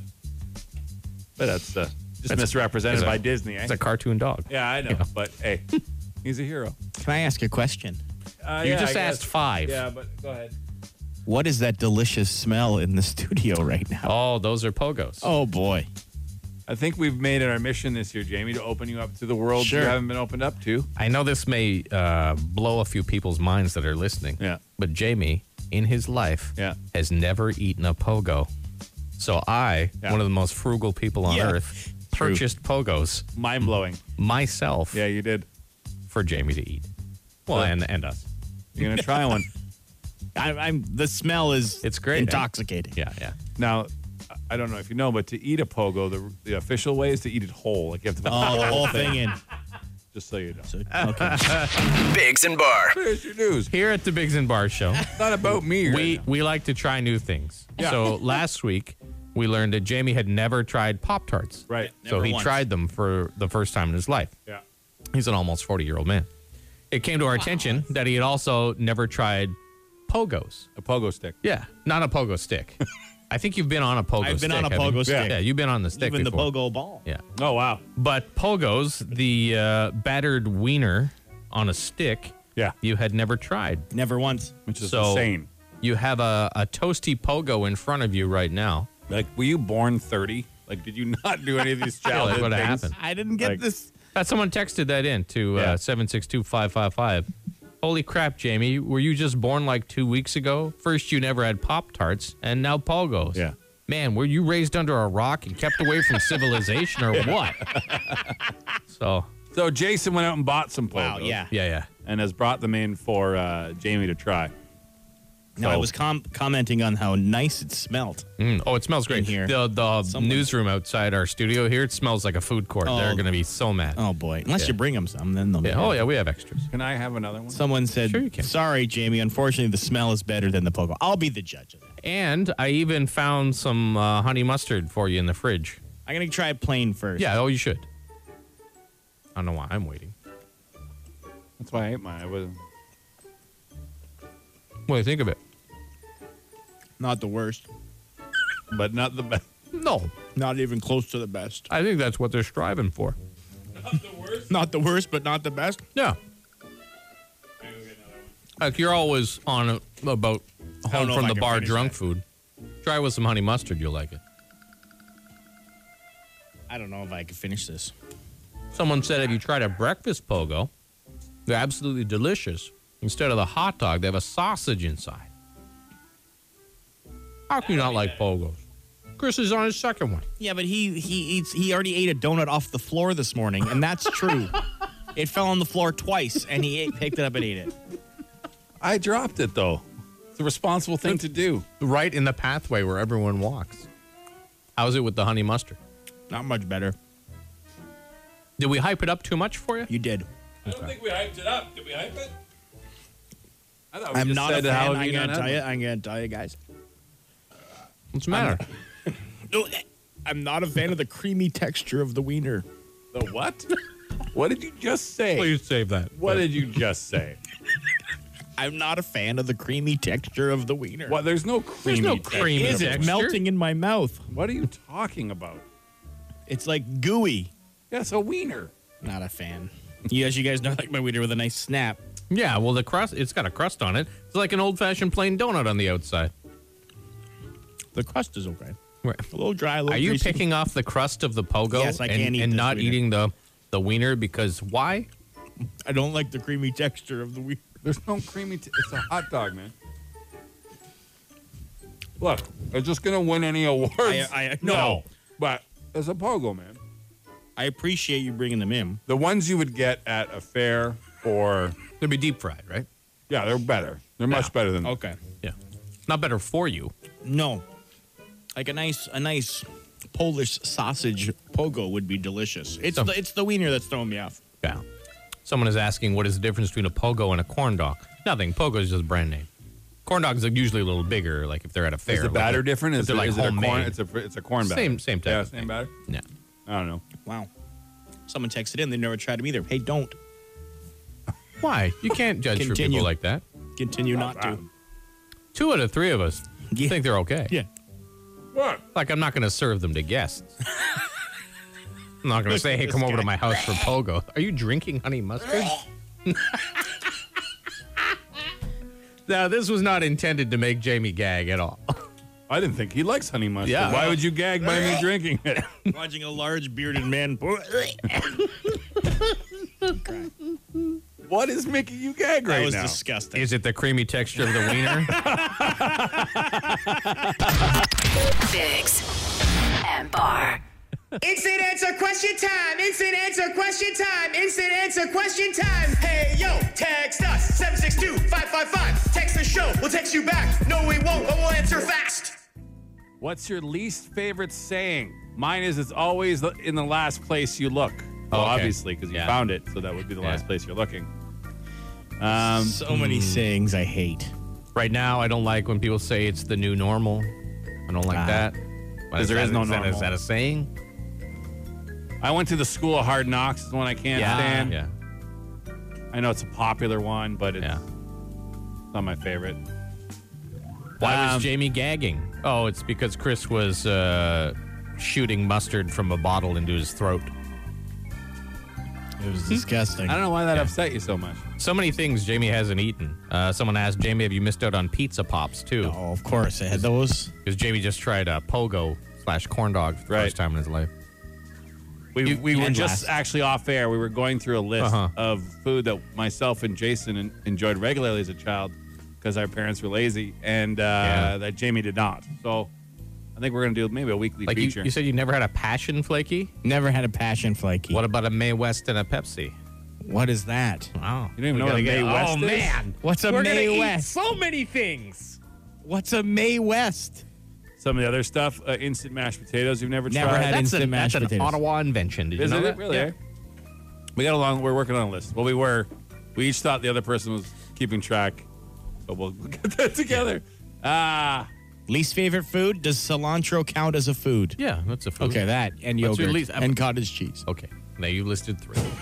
S4: But that's just misrepresented by Disney, eh?
S2: It's a cartoon dog.
S4: Yeah, I know. But, hey, he's a hero.
S3: Can I ask a question?
S2: You just asked 5.
S4: Yeah, but go ahead.
S3: What is that delicious smell in the studio right now?
S2: Oh, those are pogos.
S3: Oh boy.
S4: I think we've made it our mission this year, Jamie, to open you up to the world
S3: Sure.
S4: you haven't been opened up to.
S2: I know this may blow a few people's minds that are listening.
S4: Yeah.
S2: But Jamie, in his life, has never eaten a pogo. So I, one of the most frugal people on earth, purchased pogos.
S4: Mind blowing.
S2: Myself.
S4: Yeah, you did.
S2: For Jamie to eat. Well, and us.
S4: You're gonna try one.
S3: I'm the smell is
S2: it's great.
S3: intoxicating.
S2: Yeah.
S4: Now, I don't know if you know, but to eat a pogo, the official way is to eat it whole. Like you have to put
S3: the whole thing in.
S4: Just so you know.
S3: Okay.
S7: Biggs and Bar.
S4: There's your news.
S2: Here at the Biggs and Bar Show.
S4: Not about me.
S2: We like to try new things.
S4: Yeah.
S2: So last week we learned that Jamie had never tried Pop-Tarts.
S4: Right.
S2: So
S3: Never
S2: he
S3: once.
S2: tried them for the first time in his life.
S4: Yeah.
S2: He's an almost 40-year-old man. It came to our attention that he had also never tried pogos.
S4: A pogo stick.
S2: Yeah, not a pogo stick. I think you've been on a pogo stick.
S3: I've been on a
S2: haven't you?
S3: pogo stick.
S2: Yeah, you've been on the stick
S3: Even
S2: before.
S3: the pogo ball.
S2: Yeah.
S4: Oh, wow.
S2: But pogos, the battered wiener on a stick,
S4: Yeah.
S2: you had never tried.
S3: Never once.
S4: Which is
S2: So-
S4: insane.
S2: You have a toasty pogo in front of you right now.
S4: Like, were you born 30? Like, did you not do any of these
S2: Yeah,
S4: childhood
S2: like what
S4: things?
S2: happened.
S3: I didn't get
S4: Like-
S3: this.
S2: Someone texted that in to
S4: Yeah.
S2: 762-555. Holy crap, Jamie. Were you just born like 2 weeks ago? First, you never had Pop-Tarts, and now pogos.
S4: Yeah.
S2: Man, were you raised under a rock and kept away from civilization or what? So,
S4: So Jason went out and bought some pogos.
S3: Wow, yeah.
S2: yeah.
S4: And has brought them in for Jamie to try.
S3: No, I was commenting on how nice it smelled.
S2: Oh, it smells great.
S3: In here.
S2: The newsroom outside our studio here, it smells like a food court.
S3: Oh.
S2: They're going to be so mad.
S3: Oh boy! Unless
S2: Yeah.
S3: you bring them some, then they'll. be
S2: Yeah.
S3: mad.
S2: Oh, yeah, we have extras.
S4: Can I have another one?
S3: Someone said,
S2: Sure you can.
S3: "Sorry, Jamie. Unfortunately, the smell is better than the pogo." I'll be the judge of that.
S2: And I even found some honey mustard for you in the fridge.
S3: I'm gonna try plain first.
S2: Yeah, oh, you should. I don't know why I'm waiting.
S4: That's why I ate mine. I was
S2: What do you think of it?
S3: Not the worst.
S4: But not the best.
S2: No,
S3: Not even close to the best.
S2: I think that's what they're striving for.
S3: Not the worst, but not the best.
S2: Yeah. Like you're always on about home
S3: know
S2: from
S3: if I
S2: the
S3: can
S2: bar
S3: finish
S2: drunk
S3: that.
S2: food. Try with some honey mustard, you'll like it.
S3: I don't know if I can finish this.
S2: Someone said if you tried a breakfast pogo, they're absolutely delicious. Instead of the hot dog, they have a sausage inside. How can you not like pogos? Chris is on his second one.
S3: Yeah, but he already ate a donut off the floor this morning, and that's true. It fell on the floor twice, and he picked it up and ate it.
S4: I dropped it, though. It's a responsible thing to do.
S2: Right in the pathway where everyone walks. How's it with the honey mustard?
S3: Not much better.
S2: Did we hype it up too much for you?
S3: You did.
S10: I don't think we hyped it up. Did we hype it?
S4: I thought we
S3: I'm
S4: just
S3: not a
S4: said
S3: fan.
S4: how
S3: I'm
S4: you
S3: gonna
S4: not
S3: tell
S4: have
S3: you.
S4: one.
S3: I'm gonna tell you guys.
S2: What's the matter?
S3: I'm not a fan of the creamy texture of the wiener.
S4: The what? What did you just say?
S2: Please save that.
S4: What did you just say?
S3: I'm not a fan of the creamy texture of the wiener.
S4: What? There's no creamy.
S2: no
S4: texture.
S2: creamy
S3: Is it
S2: texture?
S3: melting in my mouth?
S4: What are you talking about?
S3: It's like gooey.
S4: Yeah, it's a wiener.
S3: Not a fan. Yes, you guys know I like my wiener with a nice snap.
S2: Yeah, well, the crust, it's got a crust on it. It's like an old-fashioned plain donut on the outside.
S3: The crust is okay.
S2: Right.
S3: A little dry, a little
S2: Are you
S3: greasy.
S2: picking off the crust of the pogo
S3: Yes, I can't eat
S2: and
S3: this
S2: not
S3: wiener.
S2: eating the wiener because why?
S3: I don't like the creamy texture of the wiener.
S4: There's no creamy. It's a hot dog, man. Look, it's just gonna win any awards.
S3: No.
S4: But it's a pogo, man.
S3: I appreciate you bringing them in.
S4: The ones you would get at a fair or
S2: They'd be deep fried, right?
S4: yeah, they're better. They're much better than
S3: Okay.
S2: Yeah. Not better for you.
S3: No. Like a nice Polish sausage pogo would be delicious. It's the wiener that's throwing me off.
S2: Yeah. Someone is asking what is the difference between a pogo and a corn dog. Nothing. Pogo is just a brand name. Corn dogs are usually a little bigger, like if they're at a fair.
S4: Is the
S2: like
S4: batter
S2: if-
S4: different?
S2: if
S4: Is
S2: they're
S4: it a corn?
S2: homemade.
S4: It's a corn batter.
S2: Same type.
S4: Yeah,
S2: of
S4: same
S2: thing.
S4: batter.
S2: Yeah.
S4: I don't know.
S3: Wow. Someone texted in. They never tried them either. Hey, don't.
S2: Why? You can't judge for
S3: Continue.
S2: people like that.
S3: Continue not to.
S2: 2 out of 3 of us
S3: Yeah.
S2: think they're okay.
S3: Yeah.
S4: What?
S2: Like I'm not going to serve them to guests. I'm not going to say, hey, come over to my house for pogo. Are you drinking honey mustard? Now, this was not intended to make Jamie gag at all.
S4: I didn't think he likes honey mustard.
S2: Yeah.
S4: Why would you gag by me drinking it?
S3: Watching a large bearded man.
S4: What is making you gag
S3: That
S4: right
S3: was
S4: now?
S3: disgusting.
S2: Is it the creamy texture of the wiener?
S5: Biggs and Bar.
S8: Instant answer question time. Instant answer question time. Instant answer question time. Hey, yo, text us 762-555. Text the show. We'll text you back. No, we won't, but we'll answer fast.
S4: What's your least favorite saying? Mine is it's always in the last place you look. Well,
S2: okay.
S4: obviously, because you
S2: Yeah.
S4: found it, so that would be the last
S2: Yeah.
S4: place you're looking.
S3: So many sayings I hate.
S2: Right now, I don't like when people say it's the new normal. I don't like that.
S4: Because there is no
S2: Is
S4: normal.
S2: that a saying?
S4: I went to the School of Hard Knocks. Is one I can't stand.
S2: Yeah.
S4: I know it's a popular one, but it's
S2: Yeah.
S4: not my favorite.
S2: Why was Jamie gagging? Oh, it's because Chris was shooting mustard from a bottle into his throat.
S3: It was disgusting.
S4: I don't know why that upset you so much.
S2: So many things Jamie hasn't eaten. Someone asked Jamie, have you missed out on pizza pops too?
S3: Oh, of course. I had those.
S2: Because Jamie just tried a pogo / corn dog for the
S4: Right.
S2: first time in his life.
S4: We were
S3: and
S4: just
S3: last.
S4: actually off air. We were going through a list
S2: Uh-huh.
S4: of food that myself and Jason enjoyed regularly as a child because our parents were lazy, and that Jamie did not. So I think we're going to do maybe a weekly
S2: Like
S4: feature.
S2: you said you never had a passion flaky?
S3: Never had a passion flaky.
S2: What about a Mae West and a Pepsi?
S3: What is that?
S2: Wow.
S4: You don't even know what a Mae West is?
S2: man.
S3: What's a
S2: We're
S3: Mae
S2: gonna eat
S3: West?
S2: so many things.
S3: What's a Mae West?
S4: Some of the other stuff, instant mashed potatoes you've never
S3: Never
S4: tried.
S3: had instant mashed
S2: That's an
S3: potatoes.
S2: Ottawa invention. Did you
S4: Is
S2: know
S4: it
S2: that?
S4: really?
S2: Yeah.
S4: eh? We got along. We're working on a list. Well, we each thought the other person was keeping track, but we'll get that together.
S3: Least favorite food? Does cilantro count as a food?
S2: Yeah, that's a food.
S3: Okay, that and
S2: What's your
S3: yogurt
S2: least-
S3: and cottage cheese.
S2: Okay. Now you listed 3.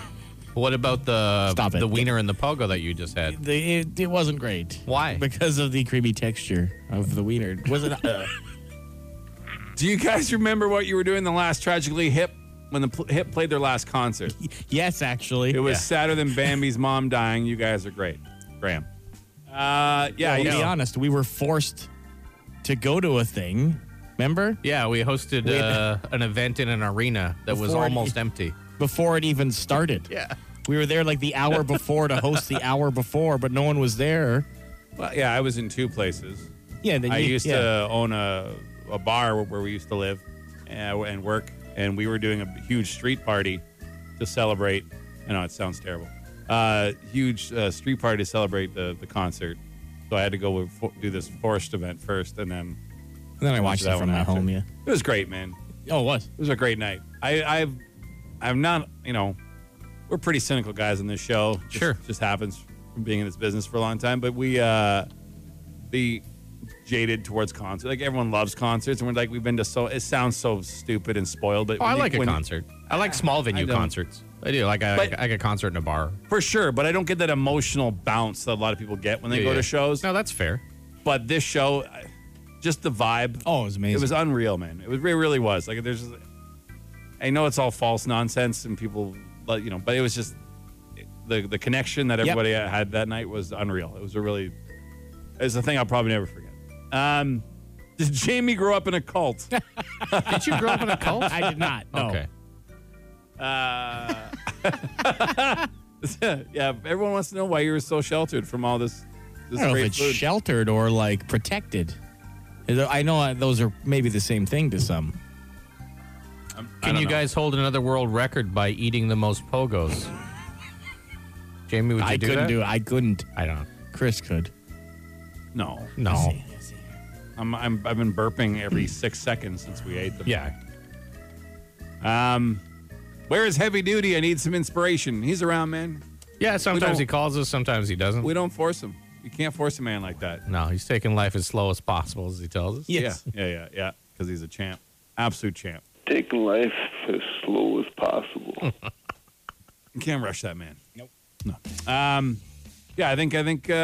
S2: What about
S3: Stop it.
S2: the wiener and the pogo that you just had?
S3: It wasn't great.
S2: Why?
S3: Because of the creamy texture of the wiener. Was it?
S4: Do you guys remember what you were doing the last Tragically Hip when the Hip played their last concert?
S3: Yes, actually.
S4: It was sadder than Bambi's mom dying. You guys are great. Graham.
S3: To be honest, we were forced to go to a thing. Remember?
S2: Yeah, we hosted an event in an arena that was
S3: Before it-
S2: almost empty.
S3: Before it even started.
S2: Yeah.
S3: We were there like the hour before to host the hour before, but no one was there.
S4: Well, yeah, I was in two places.
S3: Yeah, then
S4: I used to own a bar where we used to live and work, and we were doing a huge street party to celebrate. I know it sounds terrible. Huge street party to celebrate the concert. So I had to go do this forced event first, and then
S3: I watched
S4: that
S3: it from
S4: one
S3: my
S4: after.
S3: home, yeah.
S4: It was great, man.
S3: Oh, it was.
S4: It was a great night. I'm not, we're pretty cynical guys on this show. Just happens from being in this business for a long time. But we be jaded towards concerts. Like everyone loves concerts, and we're like we've been to it sounds so stupid and spoiled. But
S2: I like a concert. I like small venue concerts. I do. Like a concert in a bar.
S4: For sure, but I don't get that emotional bounce that a lot of people get when they go to shows.
S2: No, that's fair.
S4: But this show, just the vibe.
S3: Oh, it was amazing.
S4: It was unreal, man. It really was. Like I know it's all false nonsense and people, but it was just the connection that everybody had that night was unreal. It was a thing I'll probably never forget. Did Jamie grow up in a cult?
S2: Did you grow up in a cult?
S3: I did not. No.
S2: Okay.
S4: Yeah, everyone wants to know why you were so sheltered from all this
S3: I don't know if
S4: great
S3: it's
S4: food.
S3: sheltered or like protected. I know those are maybe the same thing to some.
S2: Can you guys hold another world record by eating the most pogos? Jamie, would you do that?
S3: I couldn't.
S2: I don't know.
S3: Chris could.
S4: No. I've been burping every 6 seconds since we ate them.
S2: Yeah.
S4: Where is Heavy Duty? I need some inspiration. He's around, man.
S2: Yeah, sometimes he calls us, sometimes he doesn't.
S4: We don't force him. You can't force a man like that.
S2: No, he's taking life as slow as possible, as he tells us.
S3: Yes.
S4: Yeah. Because he's a champ. Absolute champ.
S9: Taking life as slow as possible.
S4: You can't rush that man.
S3: Nope.
S4: No. Yeah, I think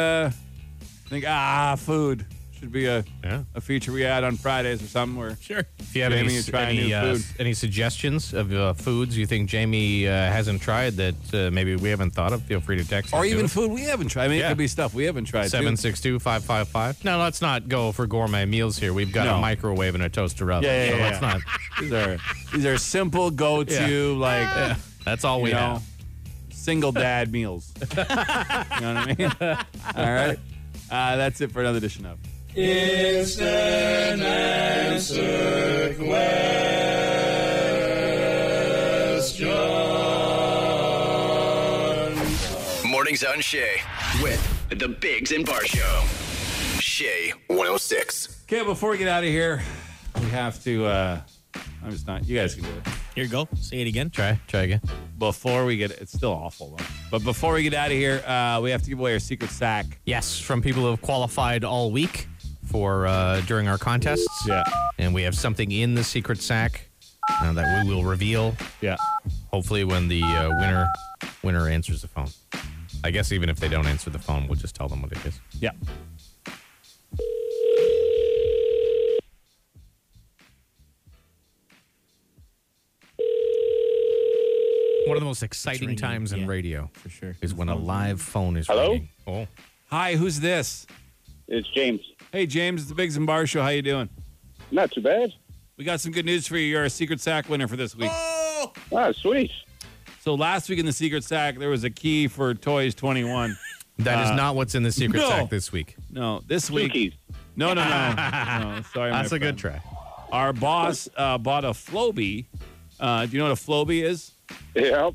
S4: food should be a feature we add on Fridays or something where
S3: Sure.
S2: If you have
S4: Jamie is trying new food.
S2: any suggestions of foods you think Jamie hasn't tried that maybe we haven't thought of, feel free to text
S4: or
S2: us to
S4: even
S2: us.
S4: food we haven't tried. I mean, it could be stuff we haven't tried.
S2: 762-555. No, let's not go for gourmet meals here. We've got a microwave and a toaster oven.
S4: Yeah.
S2: So let's not.
S4: These are simple go-to
S2: That's all we have.
S4: single dad meals. You know what I mean? All right. That's it for another edition of
S10: Instant Answer Question.
S7: Mornings on Shay with the Biggs and Bar Show. Shay 106.
S4: Okay, before we get out of here, we have to. I'm just not. You guys can do it.
S3: Here you go. Say it again.
S2: Try again.
S4: Before we get, it's still awful though. But before we get out of here, we have to give away our secret sack.
S2: Yes, from people who have qualified all week for during our contests.
S4: Yeah.
S2: And we have something in the secret sack that we will reveal.
S4: Yeah.
S2: Hopefully when the winner answers the phone. I guess even if they don't answer the phone, we'll just tell them what it is.
S4: Yeah.
S2: One of the most exciting times in radio
S3: for sure
S2: is when a live phone is
S9: Hello?
S2: ringing. Oh.
S4: Hi, who's this?
S9: It's James.
S4: Hey, James, it's the Biggs and Bar Show. How you doing?
S9: Not too bad.
S4: We got some good news for you. You're a secret sack winner for this week.
S9: Ah, sweet.
S4: So last week in the secret sack, there was a key for Toys 21.
S2: That is not what's in the secret
S4: no.
S2: sack this week.
S4: No, this week.
S9: Keys.
S4: No. No, sorry,
S2: That's
S4: my
S2: a good
S4: friend.
S2: try.
S4: Our boss bought a Flowbee. Do you know what a Flowbee is?
S9: Yep.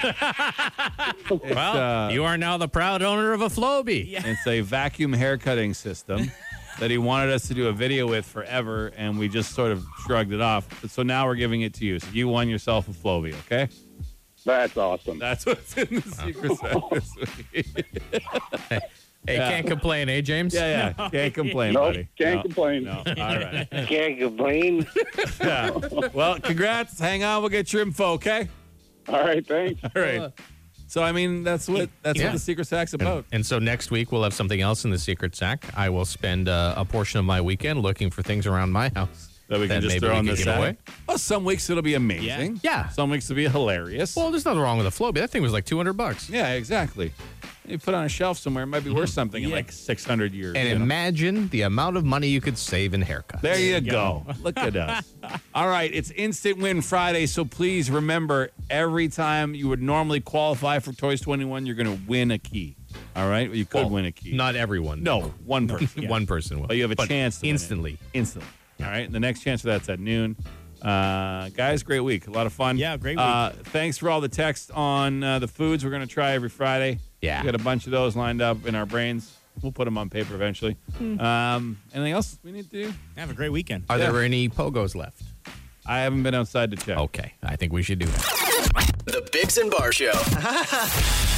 S2: Well, you are now the proud owner of a Flowbee.
S4: It's a vacuum haircutting system that he wanted us to do a video with forever, and we just sort of shrugged it off. So now we're giving it to you. So you won yourself a Flowbee, okay?
S9: That's awesome.
S4: That's what's in the secret sack this week.
S2: Hey, can't complain, eh, James?
S4: Yeah. Can't complain,
S9: Nope,
S4: buddy.
S9: can't complain.
S4: No. All right.
S9: Can't complain.
S4: Yeah. Well, congrats. Hang on. We'll get your info, okay?
S9: All right, thanks.
S4: All right. So, I mean, that's what the secret sack's about.
S2: And so next week we'll have something else in the secret sack. I will spend a portion of my weekend looking for things around my house
S4: that we can just
S2: maybe
S4: throw
S2: we
S4: on the
S2: could give
S4: sack.
S2: away.
S4: Well, some weeks it'll be amazing.
S2: Yeah.
S4: Some weeks it'll be hilarious.
S2: Well, there's nothing wrong with a Floby. That thing was like $200.
S4: Yeah, exactly. You put it on a shelf somewhere, it might be worth something in like 600 years.
S2: And imagine the amount of money you could save in haircuts.
S4: There you go. Look at us. All right, it's Instant Win Friday, so please remember, every time you would normally qualify for Toys 21, you're going to win a key. All right? You could win a key.
S2: Not everyone.
S4: No, one person.
S2: One person will.
S4: But you have a chance to win it.
S2: instantly.
S4: Instantly. All right, and the next chance for that's at noon. Guys, great week. A lot of fun.
S3: Yeah, great week.
S4: Thanks for all the text on the foods we're going to try every Friday.
S2: Yeah.
S4: We got a bunch of those lined up in our brains. We'll put them on paper eventually. Anything else we need to do?
S3: Have a great weekend.
S2: Are there any pogos left?
S4: I haven't been outside to check.
S2: Okay, I think we should do that.
S7: The Biggs and Bar Show.